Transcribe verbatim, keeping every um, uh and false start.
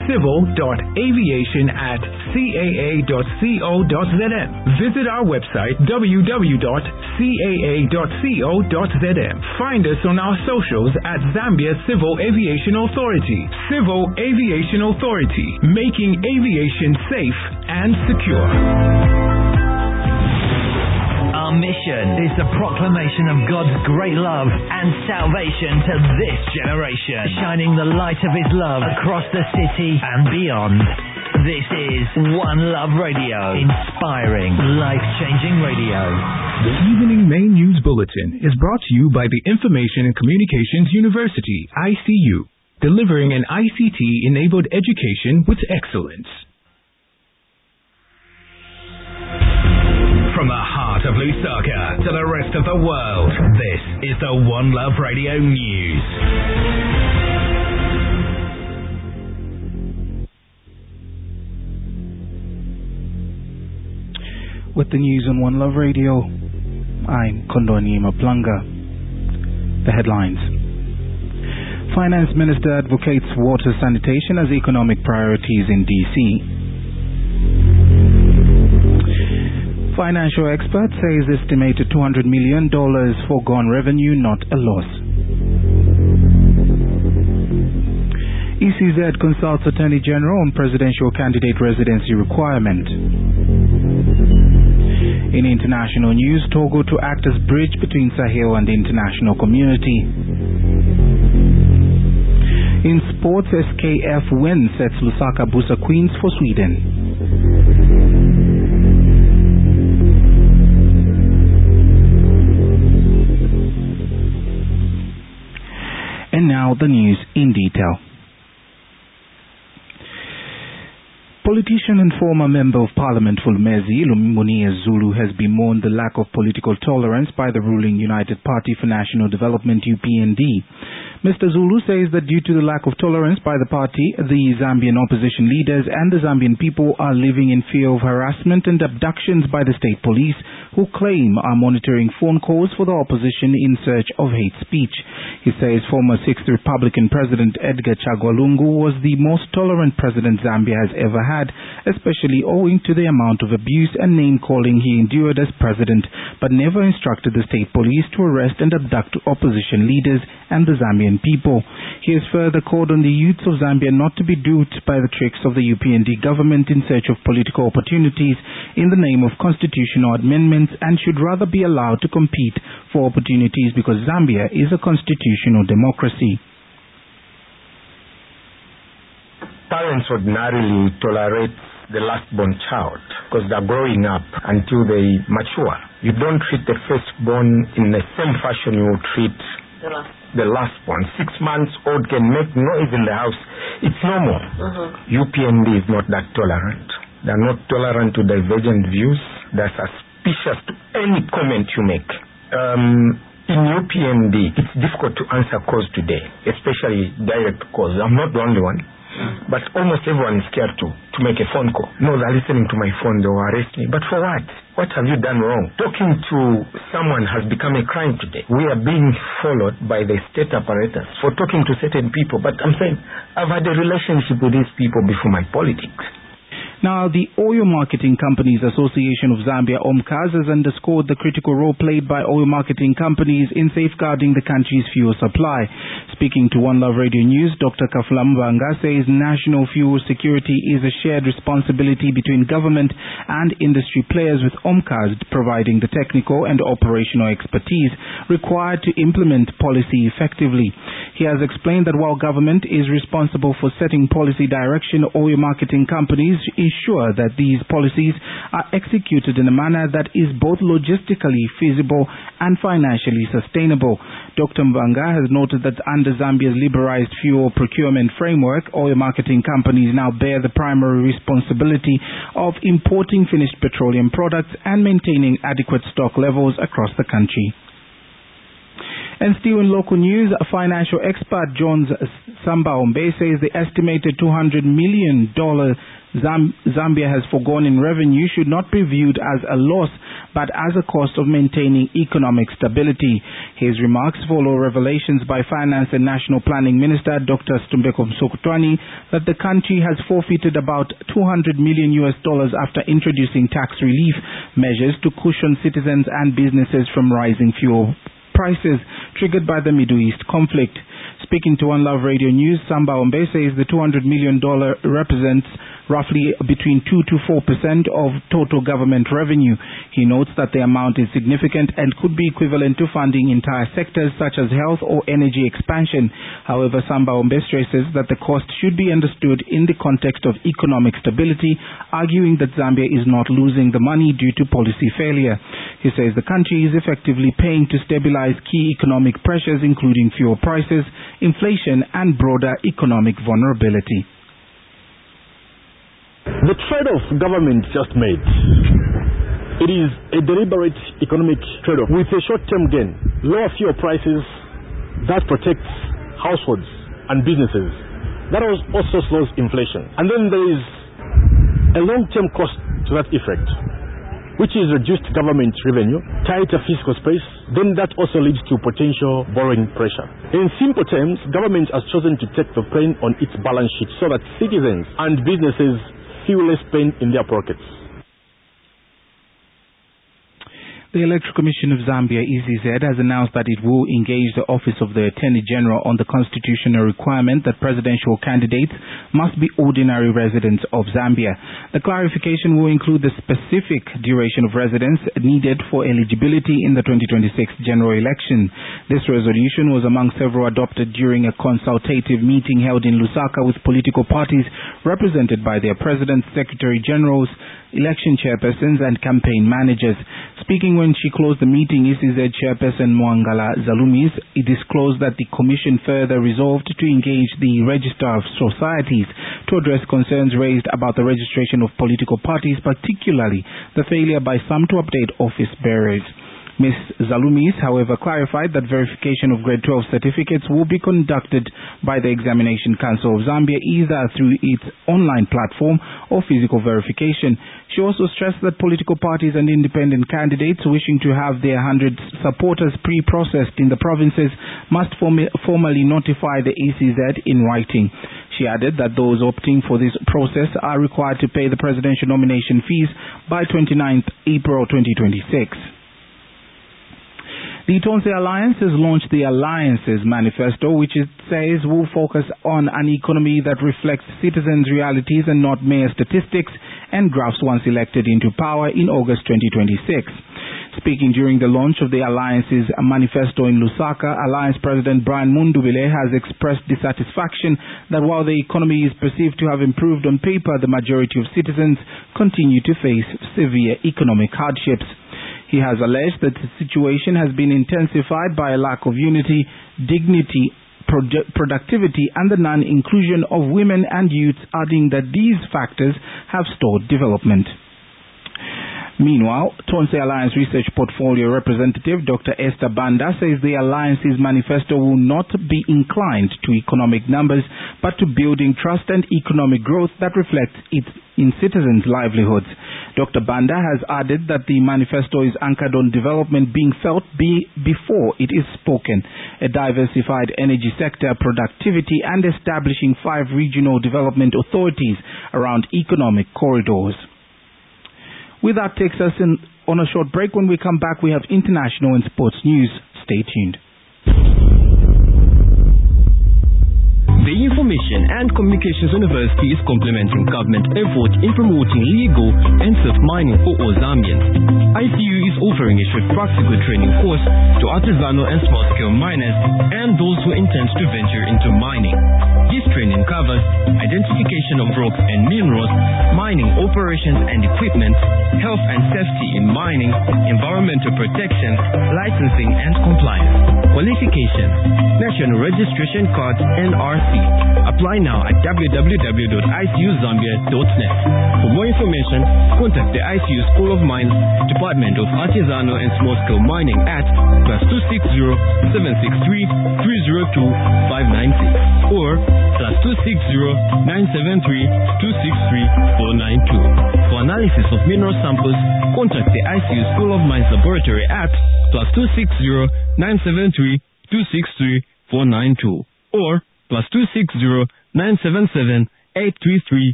civil dot aviation at c a a dot co dot z m. Visit our website w w w dot c a a dot co dot z m. Find us on our socials at Zambia Civil Aviation Authority. Civil Aviation Authority, making aviation safe and secure. Our mission is the proclamation of God's great love and salvation to this generation, shining the light of His love across the city and beyond. This is One Love Radio, inspiring, life-changing radio. The Evening Main News Bulletin is brought to you by the Information and Communications University, I C U, delivering an I C T-enabled education with excellence. From the heart of Lusaka to the rest of the world, this is the One Love Radio News. With the news on One Love Radio, I'm Kondoni Maplanga. The headlines. Finance Minister advocates water sanitation as economic priorities in D C. Financial expert says estimated two hundred million dollars foregone revenue, not a loss. E C Z consults Attorney General on presidential candidate residency requirement. In international news, Togo to act as bridge between Sahel and the international community. In sports, S K F win sets Lusaka Busa Queens for Sweden. And now the news in detail. Politician and former Member of Parliament Fulumezi Lumbuni Zulu has bemoaned the lack of political tolerance by the ruling United Party for National Development U P N D. Mister Zulu says that due to the lack of tolerance by the party, the Zambian opposition leaders and the Zambian people are living in fear of harassment and abductions by the state police, who claim are monitoring phone calls for the opposition in search of hate speech. He says former sixth Republican President Edgar Chagwa Lungu was the most tolerant president Zambia has ever had, especially owing to the amount of abuse and name-calling he endured as president, but never instructed the state police to arrest and abduct opposition leaders and the Zambian people. He has further called on the youths of Zambia not to be duped by the tricks of the U P N D government in search of political opportunities in the name of constitutional amendments, and should rather be allowed to compete for opportunities because Zambia is a constitutional democracy. Parents ordinarily tolerate the last-born child because they're growing up until they mature. You don't treat the firstborn in the same fashion you treat the last. The last-born. Six months old can make noise in the house. It's normal. Uh-huh. U P N D is not that tolerant. They're not tolerant to divergent views. They're suspicious to any comment you make. Um, in U P N D, it's difficult to answer calls today, especially direct calls. I'm not the only one. But almost everyone is scared to, to make a phone call. No, they're listening to my phone, they will arrest me. But for what? What have you done wrong? Talking to someone has become a crime today. We are being followed by the state apparatus for talking to certain people. But I'm saying, I've had a relationship with these people before my politics. Now, the Oil Marketing Companies Association of Zambia, OMCAS, has underscored the critical role played by oil marketing companies in safeguarding the country's fuel supply. Speaking to One Love Radio News, Doctor Kafula Mbanga says national fuel security is a shared responsibility between government and industry players, with OMCAS providing the technical and operational expertise required to implement policy effectively. He has explained that while government is responsible for setting policy direction, oil marketing companies ensure that these policies are executed in a manner that is both logistically feasible and financially sustainable. Doctor Mbanga has noted that under Zambia's liberalized fuel procurement framework, oil marketing companies now bear the primary responsibility of importing finished petroleum products and maintaining adequate stock levels across the country. And still in local news, a financial expert John Sambaombe says the estimated two hundred million dollars Zam- Zambia has foregone in revenue should not be viewed as a loss, but as a cost of maintaining economic stability. His remarks follow revelations by Finance and National Planning Minister Doctor Stumbeko Msokotwane that the country has forfeited about two hundred million U S dollars after introducing tax relief measures to cushion citizens and businesses from rising fuel prices triggered by the Middle East conflict. Speaking to One Love Radio News, Sambaombe says the two hundred million dollars represents roughly between two to four percent of total government revenue. He notes that the amount is significant and could be equivalent to funding entire sectors such as health or energy expansion. However, Sambaombe stresses that the cost should be understood in the context of economic stability, arguing that Zambia is not losing the money due to policy failure. He says the country is effectively paying to stabilize key economic pressures including fuel prices, inflation and broader economic vulnerability. The trade-off government just made, it is a deliberate economic trade-off with a short-term gain. Lower fuel prices, that protects households and businesses. That also slows inflation. And then there is a long-term cost to that effect, which is reduced government revenue, tighter fiscal space. Then that also leads to potential borrowing pressure. In simple terms, government has chosen to take the pain on its balance sheet so that citizens and businesses feel less pain in their pockets. The Electoral Commission of Zambia, E C Z, has announced that it will engage the Office of the Attorney General on the constitutional requirement that presidential candidates must be ordinary residents of Zambia. The clarification will include the specific duration of residence needed for eligibility in the twenty twenty-six general election. This resolution was among several adopted during a consultative meeting held in Lusaka with political parties represented by their presidents, secretary generals, election chairpersons and campaign managers. Speaking when she closed the meeting, E C Z chairperson Mwangala Zalumis disclosed that the commission further resolved to engage the Register of Societies to address concerns raised about the registration of political parties, particularly the failure by some to update office bearers. Miz Zalumis, however, clarified that verification of grade twelve certificates will be conducted by the Examination Council of Zambia either through its online platform or physical verification. She also stressed that political parties and independent candidates wishing to have their one hundred supporters pre-processed in the provinces must form- formally notify the E C Z in writing. She added that those opting for this process are required to pay the presidential nomination fees by twenty-ninth April twenty twenty-six. The Tonse Alliance has launched the Alliances Manifesto, which it says will focus on an economy that reflects citizens' realities and not mere statistics and graphs once elected into power in August twenty twenty-six. Speaking during the launch of the Alliances Manifesto in Lusaka, Alliance President Brian Mundubile has expressed dissatisfaction that while the economy is perceived to have improved on paper, the majority of citizens continue to face severe economic hardships. He has alleged that the situation has been intensified by a lack of unity, dignity, produ- productivity and the non-inclusion of women and youth, adding that these factors have stalled development. Meanwhile, Tonse Alliance Research Portfolio Representative Doctor Esther Banda says the Alliance's manifesto will not be inclined to economic numbers, but to building trust and economic growth that reflects its in citizens' livelihoods. Doctor Banda has added that the manifesto is anchored on development being felt be before it is spoken, a diversified energy sector, productivity, and establishing five regional development authorities around economic corridors. With that takes us in on a short break. When we come back, we have international and sports news. Stay tuned. The Information and Communications University is complementing government effort in promoting legal and safe mining for all Zambians. I T U is offering a short practical training course to artisanal and small-scale miners and those who intend to venture into mining. This training covers identification of rocks and minerals, mining mining operations and equipment, health and safety in mining, environmental protection, licensing and compliance. Qualifications: National Registration Card N R C. Apply now at w w w dot i c u zambia dot net. For more information, contact the I C U School of Mines, Department of Artisanal and Small Scale Mining at plus two six zero, seven six three, three zero two, five nine six or plus two six zero, nine seven three, two six three, four nine two. For analysis of mineral samples, contact the I C U School of Mines Laboratory at plus two six zero, nine seven three, two six three, four nine two or plus two six zero, nine seven seven, eight three three,